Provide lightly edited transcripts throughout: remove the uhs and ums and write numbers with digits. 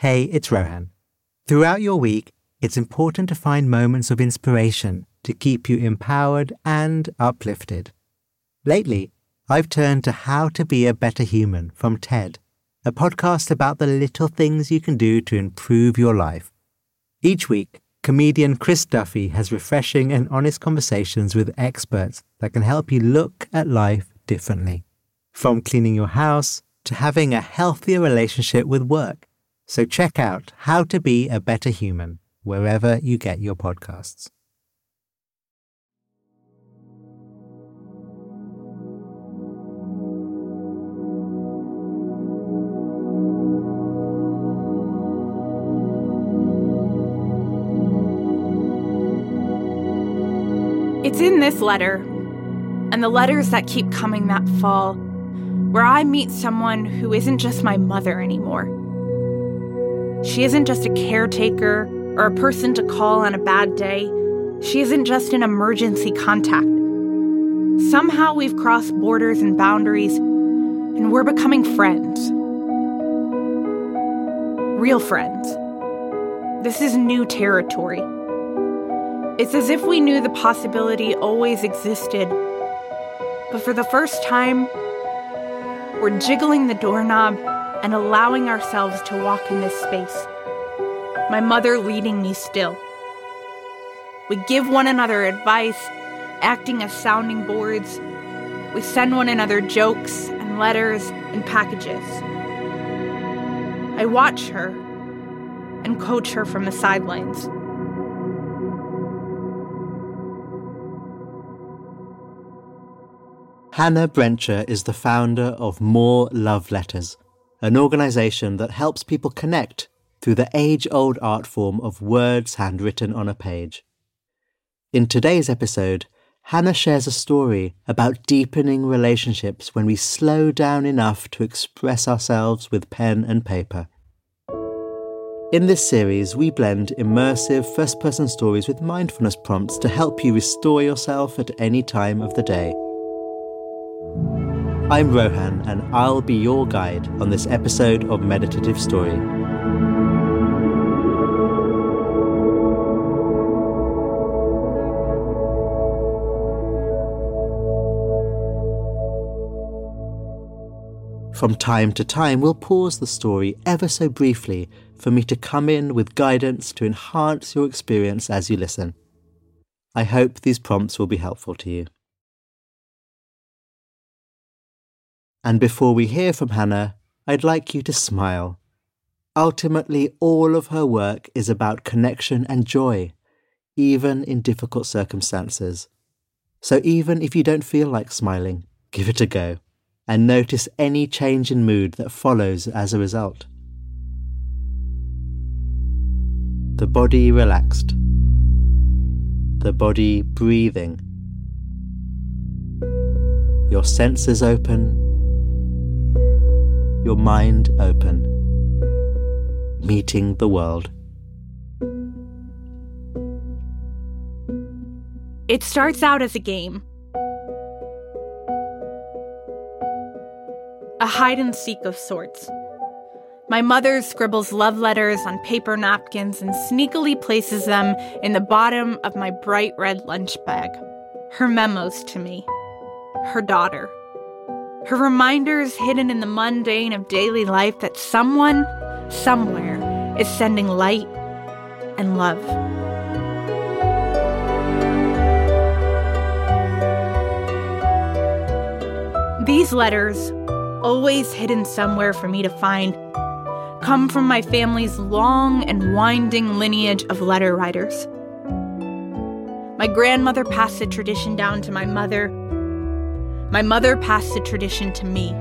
Hey, it's Rohan. Throughout your week, it's important to find moments of inspiration to keep you empowered and uplifted. Lately, I've turned to How to Be a Better Human from TED, a podcast about the little things you can do to improve your life. Each week, comedian Chris Duffy has refreshing and honest conversations with experts that can help you look at life differently. From cleaning your house to having a healthier relationship with work. So check out How to Be a Better Human wherever you get your podcasts. It's in this letter, and the letters that keep coming that fall, where I meet someone who isn't just my mother anymore. She isn't just a caretaker or a person to call on a bad day. She isn't just an emergency contact. Somehow we've crossed borders and boundaries, and we're becoming friends. Real friends. This is new territory. It's as if we knew the possibility always existed, but for the first time, we're jiggling the doorknob and allowing ourselves to walk in this space. My mother leading me still. We give one another advice, acting as sounding boards. We send one another jokes and letters and packages. I watch her and coach her from the sidelines. Hannah Brencher is the founder of More Love Letters, an organisation that helps people connect through the age-old art form of words handwritten on a page. In today's episode, Hannah shares a story about deepening relationships when we slow down enough to express ourselves with pen and paper. In this series, we blend immersive first-person stories with mindfulness prompts to help you restore yourself at any time of the day. I'm Rohan, and I'll be your guide on this episode of Meditative Story. From time to time, we'll pause the story ever so briefly for me to come in with guidance to enhance your experience as you listen. I hope these prompts will be helpful to you. And before we hear from Hannah, I'd like you to smile. Ultimately, all of her work is about connection and joy, even in difficult circumstances. So even if you don't feel like smiling, give it a go, and notice any change in mood that follows as a result. The body relaxed. The body breathing. Your senses open. Your mind open, meeting the world. It starts out as a game. A hide-and-seek of sorts. My mother scribbles love letters on paper napkins and sneakily places them in the bottom of my bright red lunch bag. Her memos to me. Her daughter. Her reminders hidden in the mundane of daily life that someone, somewhere, is sending light and love. These letters, always hidden somewhere for me to find, come from my family's long and winding lineage of letter writers. My grandmother passed the tradition down to my mother. My mother passed the tradition to me.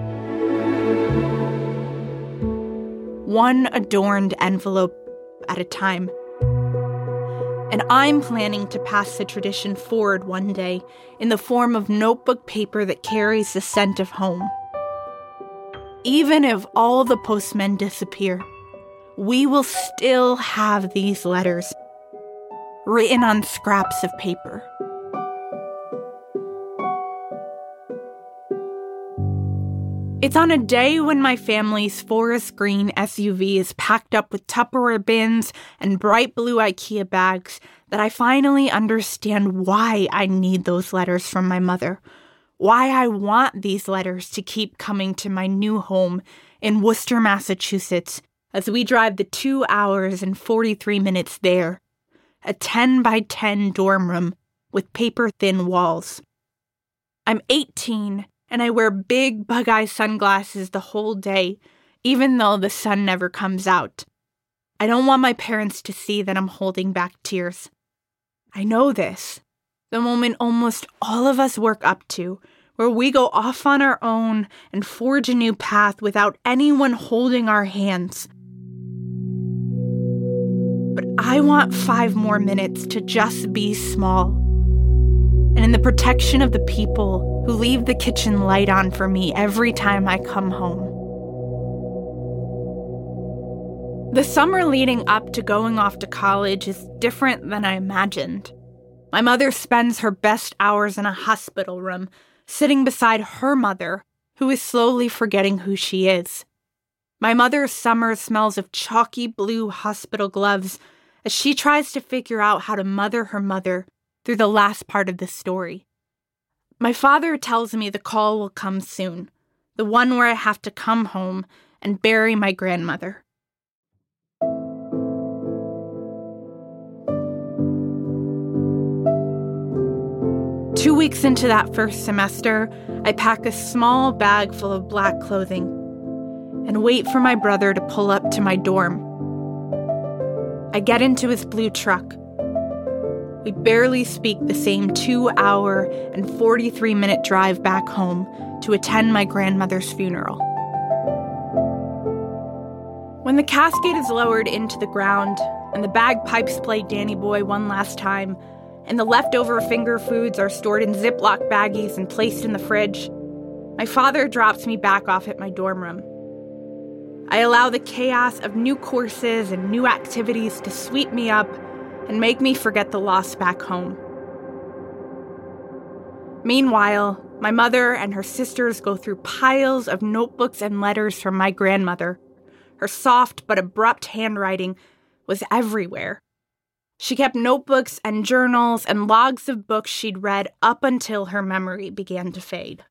One adorned envelope at a time. And I'm planning to pass the tradition forward one day in the form of notebook paper that carries the scent of home. Even if all the postmen disappear, we will still have these letters written on scraps of paper. It's on a day when my family's forest green SUV is packed up with Tupperware bins and bright blue IKEA bags that I finally understand why I need those letters from my mother, why I want these letters to keep coming to my new home in Worcester, Massachusetts, as we drive the 2 hours and 43 minutes there, a 10 by 10 dorm room with paper-thin walls. I'm 18, and I wear big bug-eye sunglasses the whole day, even though the sun never comes out. I don't want my parents to see that I'm holding back tears. I know this, the moment almost all of us work up to, where we go off on our own and forge a new path without anyone holding our hands. But I want 5 more minutes to just be small, and in the protection of the people who leave the kitchen light on for me every time I come home. The summer leading up to going off to college is different than I imagined. My mother spends her best hours in a hospital room, sitting beside her mother, who is slowly forgetting who she is. My mother's summer smells of chalky blue hospital gloves as she tries to figure out how to mother her mother through the last part of the story. My father tells me the call will come soon, the one where I have to come home and bury my grandmother. Two weeks into that first semester, I pack a small bag full of black clothing and wait for my brother to pull up to my dorm. I get into his blue truck. We barely speak the same 2-hour and 43-minute drive back home to attend my grandmother's funeral. When the casket is lowered into the ground and the bagpipes play Danny Boy one last time, and the leftover finger foods are stored in Ziploc baggies and placed in the fridge, my father drops me back off at my dorm room. I allow the chaos of new courses and new activities to sweep me up and make me forget the loss back home. Meanwhile, my mother and her sisters go through piles of notebooks and letters from my grandmother. Her soft but abrupt handwriting was everywhere. She kept notebooks and journals and logs of books she'd read up until her memory began to fade.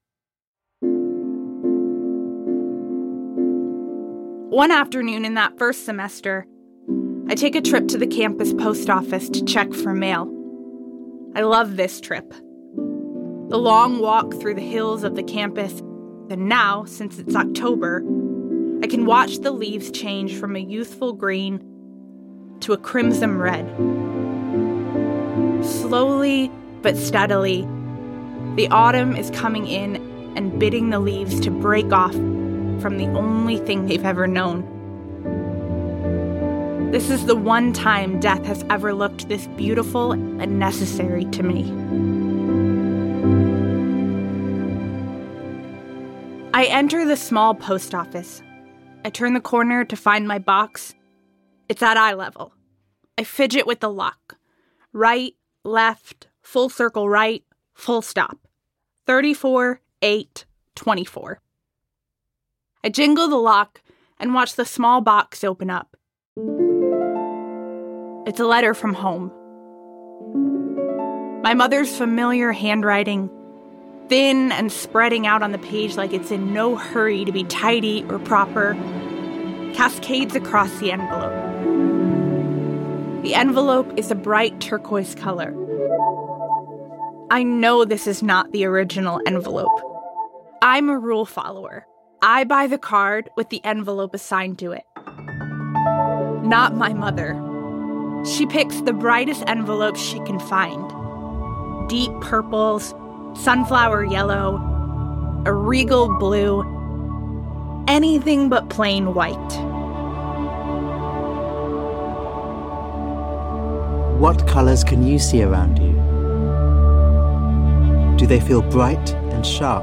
One afternoon in that first semester, I take a trip to the campus post office to check for mail. I love this trip. The long walk through the hills of the campus, and now, since it's October, I can watch the leaves change from a youthful green to a crimson red. Slowly but steadily, the autumn is coming in and bidding the leaves to break off from the only thing they've ever known. This is the one time death has ever looked this beautiful and necessary to me. I enter the small post office. I turn the corner to find my box. It's at eye level. I fidget with the lock. Right, left, full circle right, full stop. 34, 8, 24. I jingle the lock and watch the small box open up. It's a letter from home. My mother's familiar handwriting, thin and spreading out on the page like it's in no hurry to be tidy or proper, cascades across the envelope. The envelope is a bright turquoise color. I know this is not the original envelope. I'm a rule follower. I buy the card with the envelope assigned to it. Not my mother. She picks the brightest envelope she can find. Deep purples, sunflower yellow, a regal blue, anything but plain white. What colors can you see around you? Do they feel bright and sharp?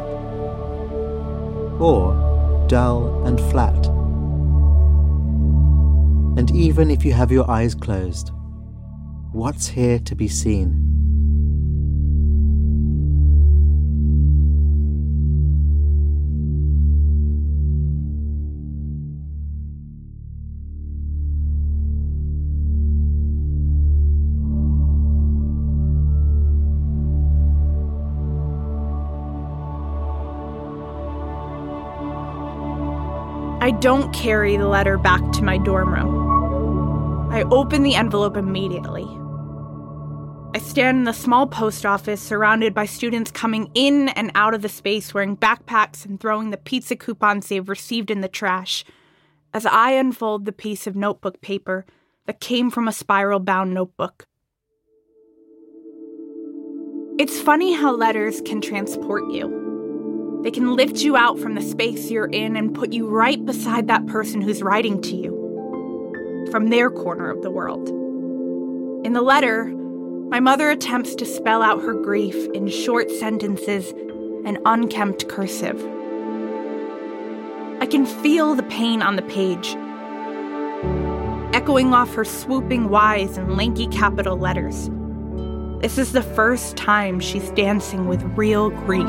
Or dull and flat? And even if you have your eyes closed, what's here to be seen? I don't carry the letter back to my dorm room. I open the envelope immediately. I stand in the small post office surrounded by students coming in and out of the space wearing backpacks and throwing the pizza coupons they've received in the trash as I unfold the piece of notebook paper that came from a spiral-bound notebook. It's funny how letters can transport you. They can lift you out from the space you're in and put you right beside that person who's writing to you, from their corner of the world. In the letter, my mother attempts to spell out her grief in short sentences and unkempt cursive. I can feel the pain on the page, echoing off her swooping Y's and lanky capital letters. This is the first time she's dancing with real grief.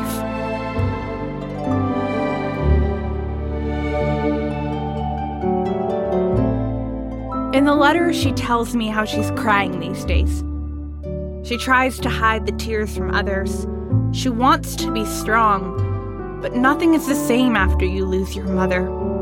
In the letter, she tells me how she's crying these days. She tries to hide the tears from others. She wants to be strong, but nothing is the same after you lose your mother.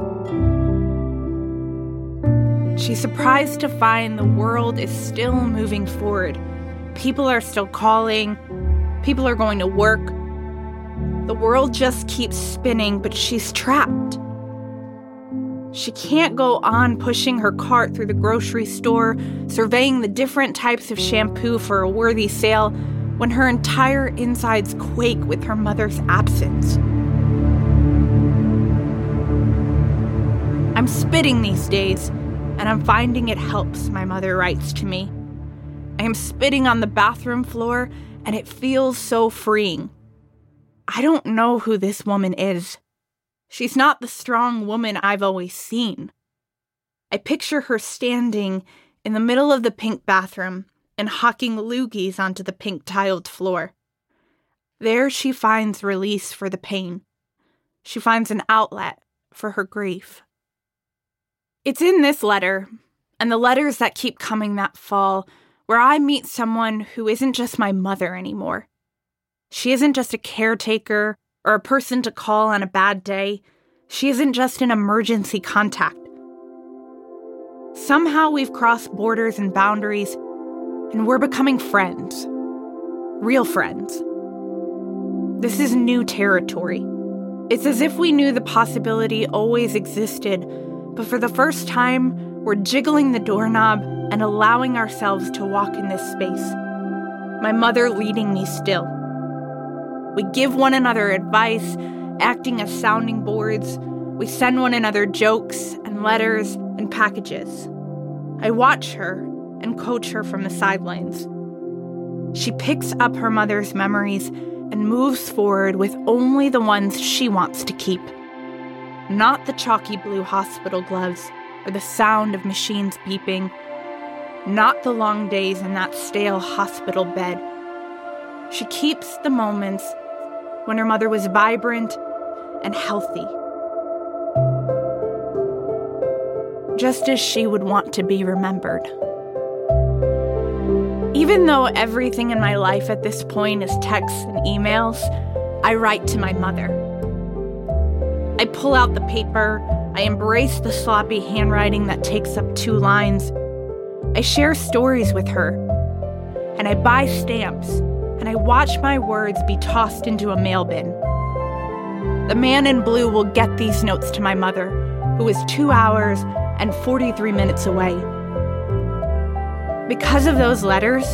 She's surprised to find the world is still moving forward. People are still calling. People are going to work. The world just keeps spinning, but she's trapped. She can't go on pushing her cart through the grocery store, surveying the different types of shampoo for a worthy sale, when her entire insides quake with her mother's absence. I'm spitting these days, and I'm finding it helps, my mother writes to me. I am spitting on the bathroom floor, and it feels so freeing. I don't know who this woman is. She's not the strong woman I've always seen. I picture her standing in the middle of the pink bathroom and hawking loogies onto the pink tiled floor. There she finds release for the pain. She finds an outlet for her grief. It's in this letter, and the letters that keep coming that fall, where I meet someone who isn't just my mother anymore. She isn't just a caretaker or a person to call on a bad day. She isn't just an emergency contact. Somehow we've crossed borders and boundaries, and we're becoming friends. Real friends. This is new territory. It's as if we knew the possibility always existed, but for the first time, we're jiggling the doorknob and allowing ourselves to walk in this space. My mother leading me still. We give one another advice, acting as sounding boards. We send one another jokes and letters and packages. I watch her and coach her from the sidelines. She picks up her mother's memories and moves forward with only the ones she wants to keep. Not the chalky blue hospital gloves or the sound of machines beeping. Not the long days in that stale hospital bed. She keeps the moments when her mother was vibrant and healthy. Just as she would want to be remembered. Even though everything in my life at this point is texts and emails, I write to my mother. I pull out the paper, I embrace the sloppy handwriting that takes up 2 lines. I share stories with her, and I buy stamps, and I watch my words be tossed into a mail bin. The man in blue will get these notes to my mother, who is 2 hours and 43 minutes away. Because of those letters,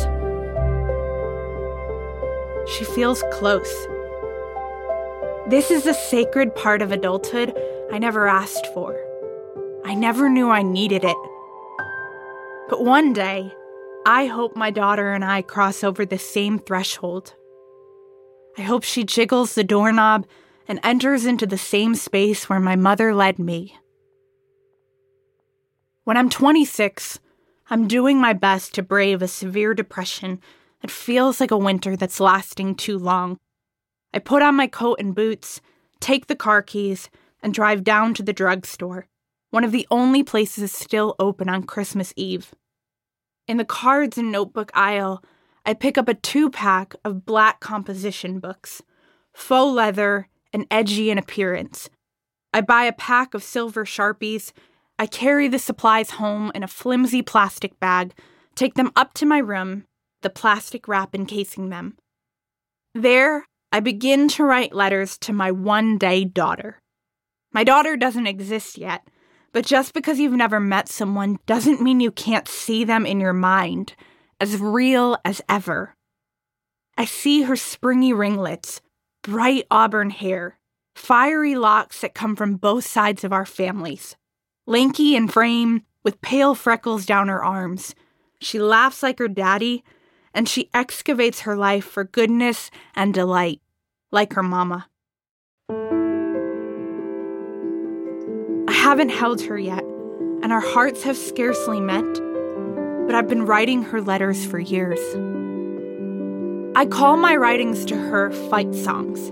she feels close. This is the sacred part of adulthood I never asked for. I never knew I needed it. But one day, I hope my daughter and I cross over the same threshold. I hope she jiggles the doorknob and enters into the same space where my mother led me. When I'm 26, I'm doing my best to brave a severe depression that feels like a winter that's lasting too long. I put on my coat and boots, take the car keys, and drive down to the drugstore, one of the only places still open on Christmas Eve. In the cards and notebook aisle, I pick up a 2-pack of black composition books, faux leather and edgy in appearance, I buy a pack of silver Sharpies. I carry the supplies home in a flimsy plastic bag, take them up to my room, the plastic wrap encasing them. There, I begin to write letters to my one-day daughter. My daughter doesn't exist yet, but just because you've never met someone doesn't mean you can't see them in your mind, as real as ever. I see her springy ringlets, bright auburn hair, fiery locks that come from both sides of our families. Lanky in frame, with pale freckles down her arms. She laughs like her daddy, and she excavates her life for goodness and delight, like her mama. I haven't held her yet, and our hearts have scarcely met, but I've been writing her letters for years. I call my writings to her fight songs,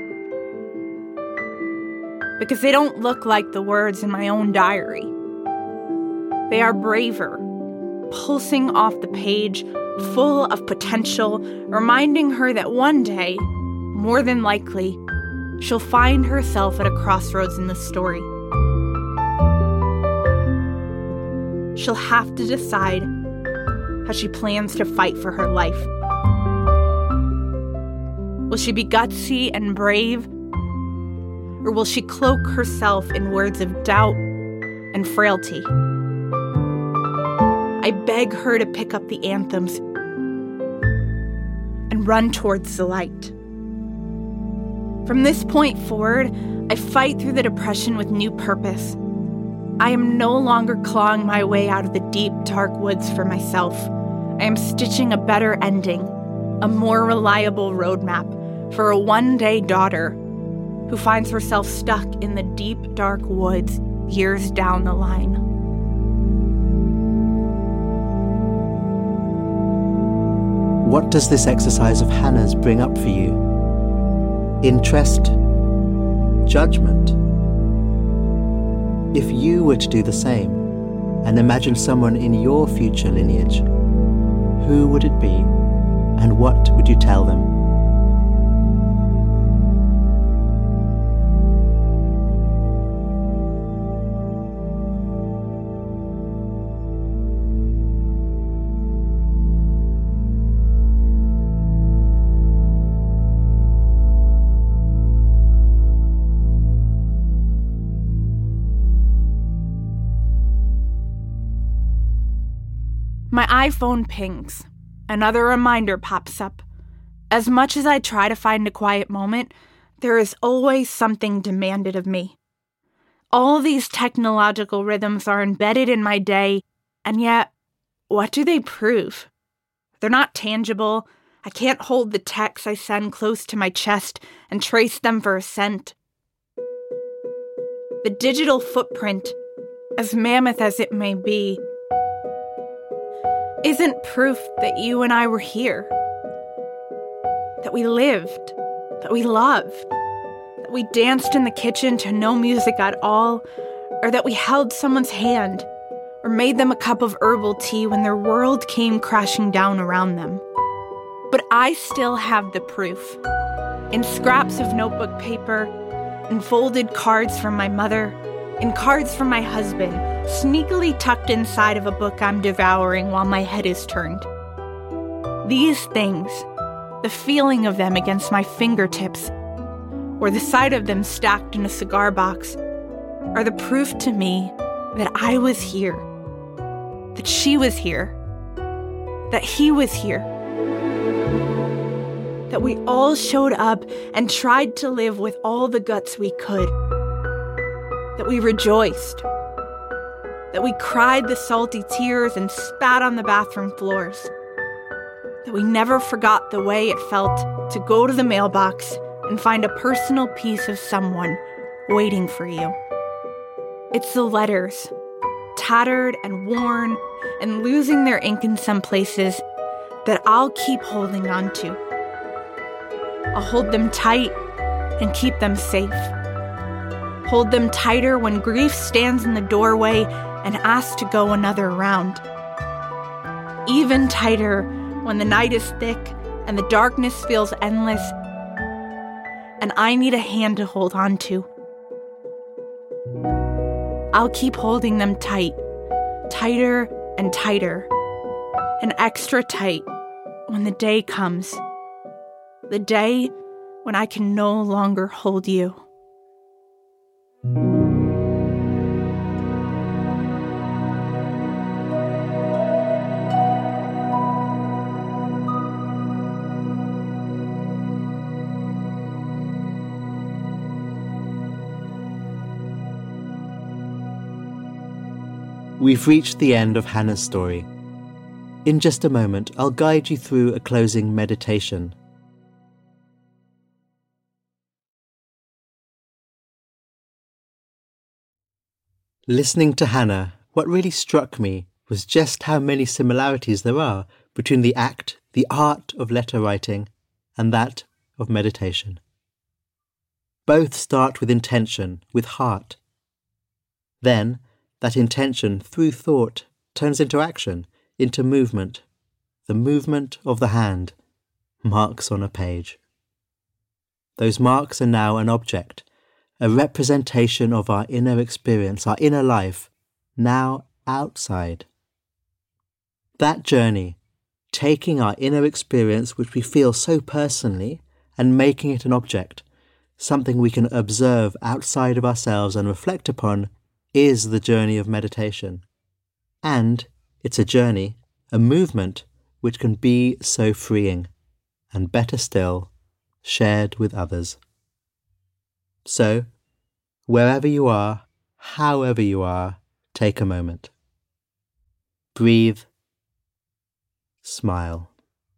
because they don't look like the words in my own diary. They are braver, pulsing off the page, full of potential, reminding her that one day, more than likely, she'll find herself at a crossroads in the story. She'll have to decide how she plans to fight for her life. Will she be gutsy and brave? Or will she cloak herself in words of doubt and frailty? I beg her to pick up the anthems and run towards the light. From this point forward, I fight through the depression with new purpose. I am no longer clawing my way out of the deep, dark woods for myself. I am stitching a better ending, a more reliable roadmap for a one-day daughter who finds herself stuck in the deep, dark woods years down the line. What does this exercise of Hannah's bring up for you? Interest? Judgment? If you were to do the same and imagine someone in your future lineage, who would it be and what would you tell them? My iPhone pings. Another reminder pops up. As much as I try to find a quiet moment, there is always something demanded of me. All these technological rhythms are embedded in my day, and yet, what do they prove? They're not tangible. I can't hold the texts I send close to my chest and trace them for a scent. The digital footprint, as mammoth as it may be, isn't proof that you and I were here, that we lived, that we loved, that we danced in the kitchen to no music at all, or that we held someone's hand, or made them a cup of herbal tea when their world came crashing down around them. But I still have the proof, in scraps of notebook paper, in folded cards from my mother, in cards from my husband, sneakily tucked inside of a book I'm devouring while my head is turned. These things, the feeling of them against my fingertips, or the sight of them stacked in a cigar box, are the proof to me that I was here, that she was here, that he was here, that we all showed up and tried to live with all the guts we could, that we rejoiced, that we cried the salty tears and spat on the bathroom floors, that we never forgot the way it felt to go to the mailbox and find a personal piece of someone waiting for you. It's the letters, tattered and worn and losing their ink in some places, that I'll keep holding on to. I'll hold them tight and keep them safe. Hold them tighter when grief stands in the doorway and asks to go another round. Even tighter when the night is thick and the darkness feels endless and I need a hand to hold on to. I'll keep holding them tight, tighter and tighter, and extra tight when the day comes. The day when I can no longer hold you. We've reached the end of Hannah's story. In just a moment, I'll guide you through a closing meditation. Listening to Hannah, what really struck me was just how many similarities there are between the act, the art of letter writing, and that of meditation. Both start with intention, with heart. Then, that intention, through thought, turns into action, into movement. The movement of the hand, marks on a page. Those marks are now an object, a representation of our inner experience, our inner life, now outside. That journey, taking our inner experience, which we feel so personally, and making it an object, something we can observe outside of ourselves and reflect upon, is the journey of meditation. And it's a journey, a movement, which can be so freeing, and better still, shared with others. So, wherever you are, however you are, take a moment. Breathe. Smile.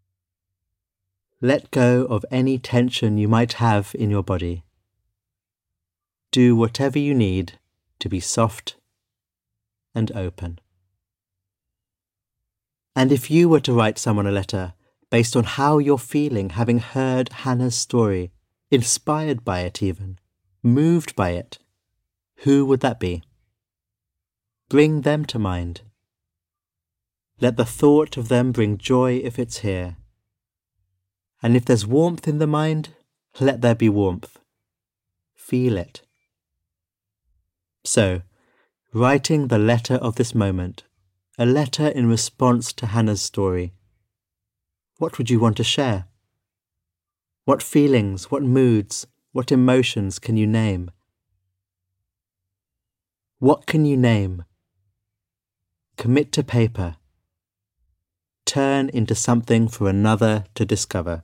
Let go of any tension you might have in your body. Do whatever you need to be soft and open. And if you were to write someone a letter based on how you're feeling, having heard Hannah's story, inspired by it even, moved by it, who would that be? Bring them to mind. Let the thought of them bring joy if it's here. And if there's warmth in the mind, let there be warmth. Feel it. So, writing the letter of this moment, a letter in response to Hannah's story, what would you want to share? What feelings, what moods, what emotions can you name? What can you name? Commit to paper. Turn into something for another to discover.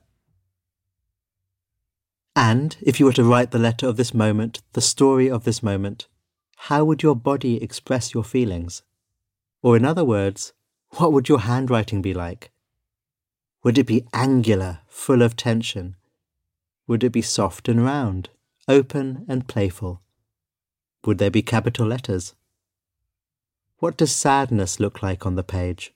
And if you were to write the letter of this moment, the story of this moment, how would your body express your feelings? Or in other words, what would your handwriting be like? Would it be angular, full of tension? Would it be soft and round, open and playful? Would there be capital letters? What does sadness look like on the page?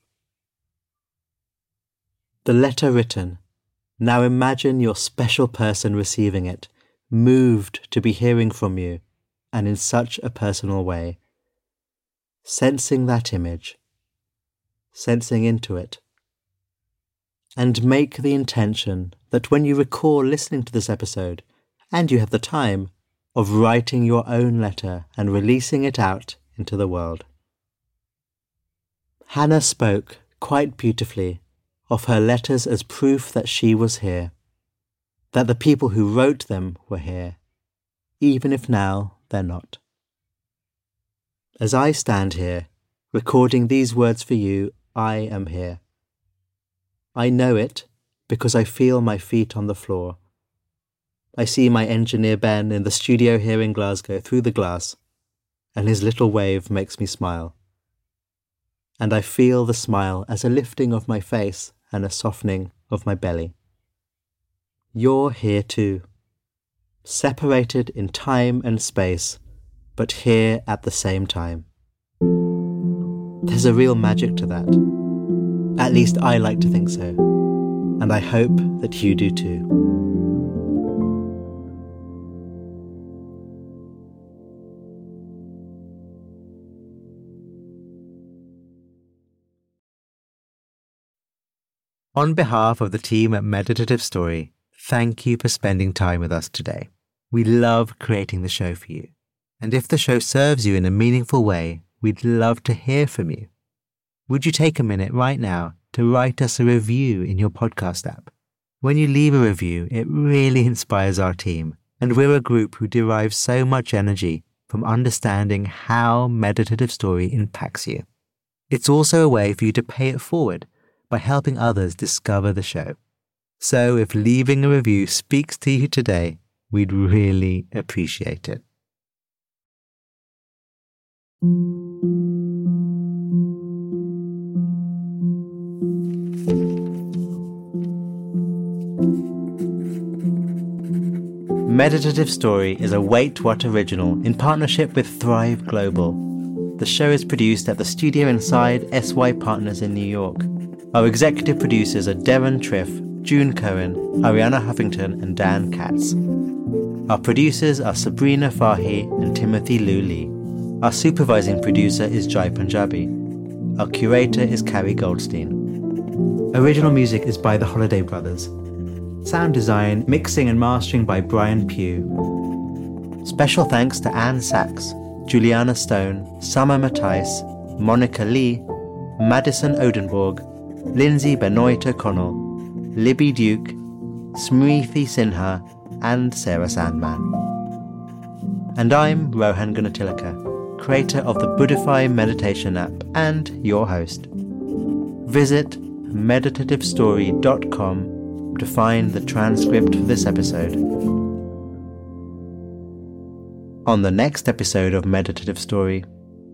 The letter written. Now imagine your special person receiving it, moved to be hearing from you, and in such a personal way. Sensing that image, sensing into it. And make the intention that when you recall listening to this episode, and you have the time, of writing your own letter and releasing it out into the world. Hannah spoke quite beautifully of her letters as proof that she was here, that the people who wrote them were here, even if now they're not. As I stand here, recording these words for you, I am here. I know it because I feel my feet on the floor. I see my engineer Ben in the studio here in Glasgow through the glass, and his little wave makes me smile. And I feel the smile as a lifting of my face and a softening of my belly. You're here too, separated in time and space, but here at the same time. There's a real magic to that. At least I like to think so, and I hope that you do too. On behalf of the team at Meditative Story, thank you for spending time with us today. We love creating the show for you. And if the show serves you in a meaningful way, we'd love to hear from you. Would you take a minute right now to write us a review in your podcast app? When you leave a review, it really inspires our team, and we're a group who derives so much energy from understanding how Meditative Story impacts you. It's also a way for you to pay it forward by helping others discover the show. So if leaving a review speaks to you today, we'd really appreciate it. Meditative Story is a Wait What original in partnership with Thrive Global. The show is produced at the studio inside SY Partners in New York. Our executive producers are Darren Triff, June Cohen, Ariana Huffington and Dan Katz. Our producers are Sabrina Fahi and Timothy Liu Lee. Our supervising producer is Jai Punjabi. Our curator is Carrie Goldstein. Original music is by the Holiday Brothers. Sound design, mixing and mastering by Brian Pugh. Special thanks to Anne Sachs, Juliana Stone, Summer Matthijs, Monica Lee, Madison Odenborg, Lindsay Benoit O'Connell, Libby Duke, Smriti Sinha, and Sarah Sandman. And I'm Rohan Gunatilaka, creator of the Buddhify meditation app and your host. Visit meditativestory.com to find the transcript for this episode. On the next episode of Meditative Story.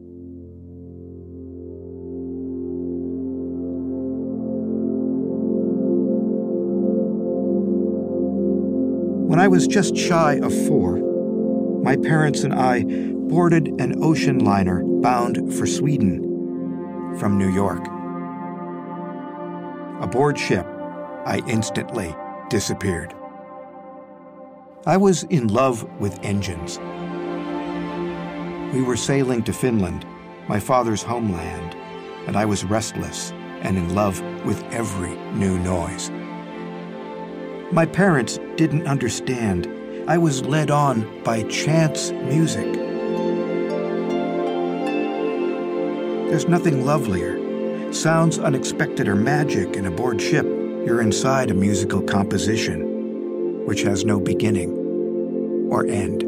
When I was just shy of 4, my parents and I boarded an ocean liner bound for Sweden from New York. Aboard ship, I instantly disappeared. I was in love with engines. We were sailing to Finland, my father's homeland, and I was restless and in love with every new noise. My parents didn't understand. I was led on by chance music. There's nothing lovelier. Sounds unexpected are magic, and aboard ship, you're inside a musical composition, which has no beginning or end.